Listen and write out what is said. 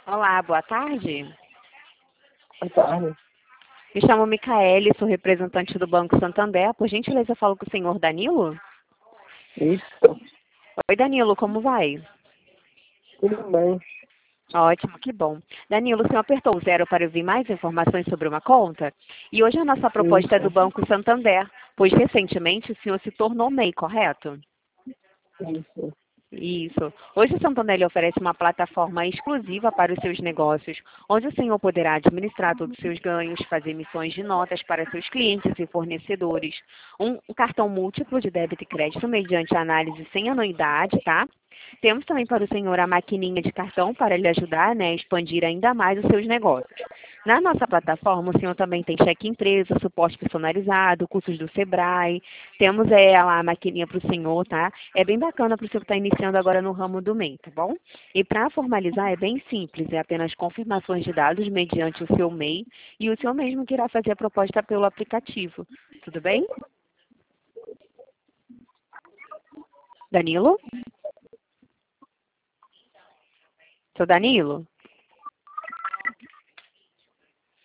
Olá, boa tarde. Boa tarde. Me chamo Micaele, sou representante do Banco Santander. Por gentileza, eu falo com o senhor Danilo? Isso, Oi, Danilo, como vai? tudo bem. Ótimo, que bom. Danilo, o senhor apertou o zero para ouvir mais informações sobre uma conta? E hoje a nossa proposta é do Isso, Banco Santander, pois recentemente o senhor se tornou MEI, correto? isso. Isso. Hoje o Santander oferece uma plataforma exclusiva para os seus negócios, onde o senhor poderá administrar todos os seus ganhos, fazer emissões de notas para seus clientes e fornecedores, um cartão múltiplo de débito e crédito mediante análise sem anuidade, tá? Temos também para o senhor a maquininha de cartão para lhe ajudar, né, a expandir ainda mais os seus negócios. Na nossa plataforma, o senhor também tem cheque empresa, suporte personalizado, cursos do Sebrae, temos lá a maquininha para o senhor, tá? É bem bacana para o senhor que está iniciando agora no ramo do MEI, tá bom? E para formalizar é bem simples, é apenas confirmações de dados mediante o seu MEI e o senhor mesmo que irá fazer a proposta pelo aplicativo. Tudo bem? Danilo? Seu Danilo?